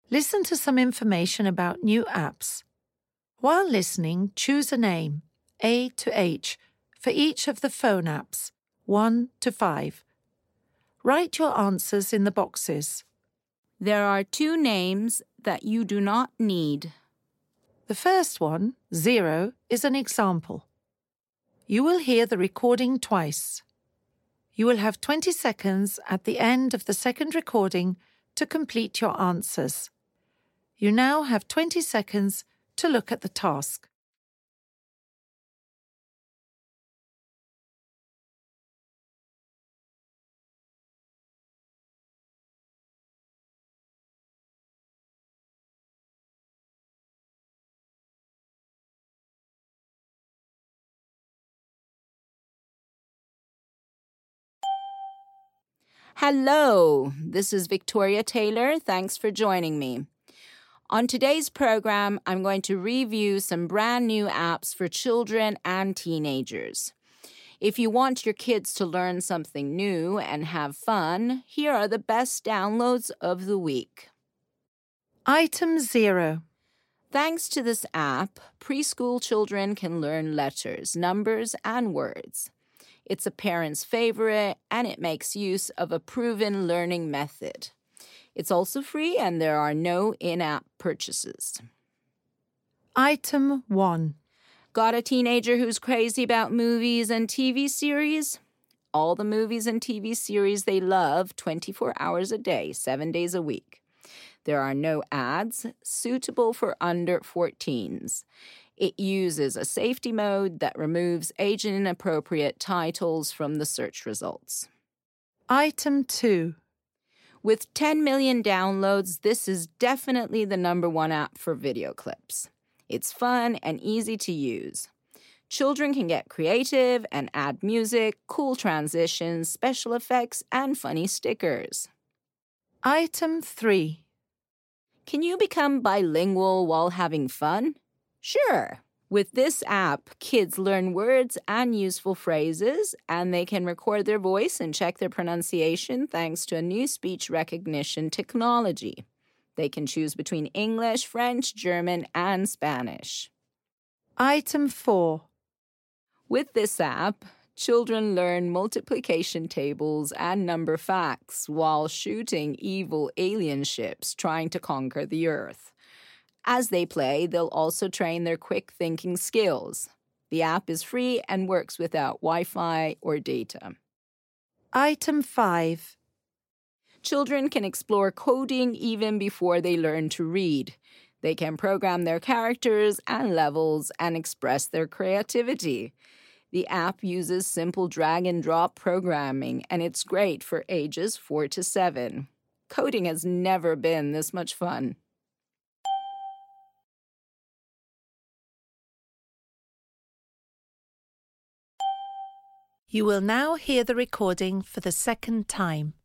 Listen to some information about new apps. While listening, choose a name, A to H, for each of the phone apps, 1 to 5. Write your answers in the boxes. There are 2 names that you do not need. The first one, 0, is an example. You will hear the recording twice. You will have 20 seconds at the end of the second recording to complete your answers. You now have 20 seconds to look at the task. Hello, this is Victoria Taylor. Thanks for joining me. On today's program, I'm going to review some brand new apps for children and teenagers. If you want your kids to learn something new and have fun, here are the best downloads of the week. Item 0. Thanks to this app, preschool children can learn letters, numbers, and words. It's a parent's favorite, and it makes use of a proven learning method. It's also free, and there are no in-app purchases. Item 1. Got a teenager who's crazy about movies and TV series? All the movies and TV series they love 24 hours a day, 7 days a week. There are no ads, suitable for under 14s. It uses a safety mode that removes age-inappropriate titles from the search results. Item 2. With 10 million downloads, this is definitely the #1 app for video clips. It's fun and easy to use. Children can get creative and add music, cool transitions, special effects, and funny stickers. Item 3. Can you become bilingual while having fun? Sure. With this app, kids learn words and useful phrases, and they can record their voice and check their pronunciation thanks to a new speech recognition technology. They can choose between English, French, German, and Spanish. Item 4. With this app, children learn multiplication tables and number facts while shooting evil alien ships trying to conquer the Earth. As they play, they'll also train their quick thinking skills. The app is free and works without Wi-Fi or data. Item 5. Children can explore coding even before they learn to read. They can program their characters and levels and express their creativity. The app uses simple drag-and-drop programming, and it's great for ages 4 to 7. Coding has never been this much fun. You will now hear the recording for the second time.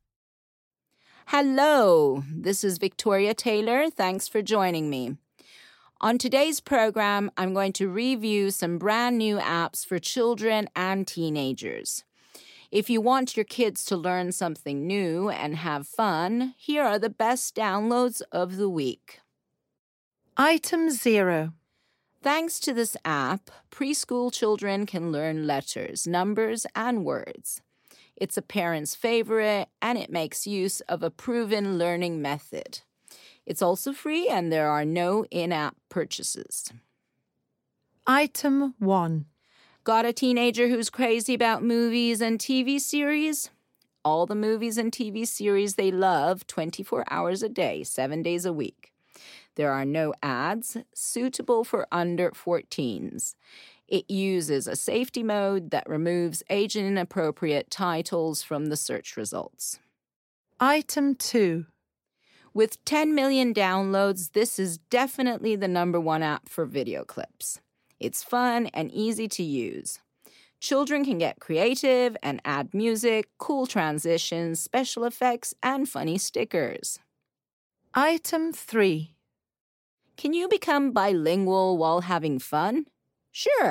Hello, this is Victoria Taylor. Thanks for joining me. On today's program, I'm going to review some brand new apps for children and teenagers. If you want your kids to learn something new and have fun, here are the best downloads of the week. Item 0. Thanks to this app, preschool children can learn letters, numbers, and words. It's a parent's favorite, and it makes use of a proven learning method. It's also free, and there are no in-app purchases. Item 1. Got a teenager who's crazy about movies and TV series? All the movies and TV series they love 24 hours a day, 7 days a week. There are no ads, suitable for under 14s. It uses a safety mode that removes age-inappropriate titles from the search results. Item 2. With 10 million downloads, this is definitely the #1 app for video clips. It's fun and easy to use. Children can get creative and add music, cool transitions, special effects, and funny stickers. Item 3. Can you become bilingual while having fun? Sure.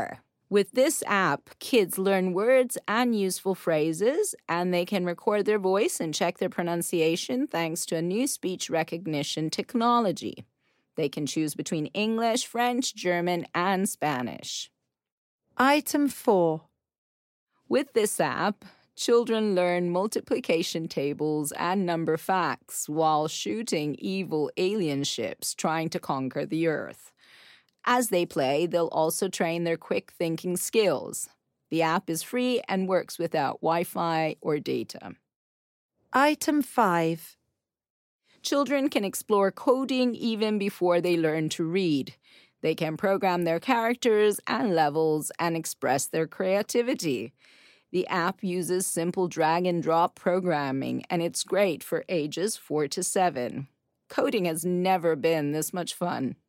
With this app, kids learn words and useful phrases, and they can record their voice and check their pronunciation thanks to a new speech recognition technology. They can choose between English, French, German, and Spanish. Item 4. With this app, children learn multiplication tables and number facts while shooting evil alien ships trying to conquer the Earth. As they play, they'll also train their quick thinking skills. The app is free and works without Wi-Fi or data. Item 5. Children can explore coding even before they learn to read. They can program their characters and levels and express their creativity. The app uses simple drag-and-drop programming, and it's great for ages 4 to 7. Coding has never been this much fun.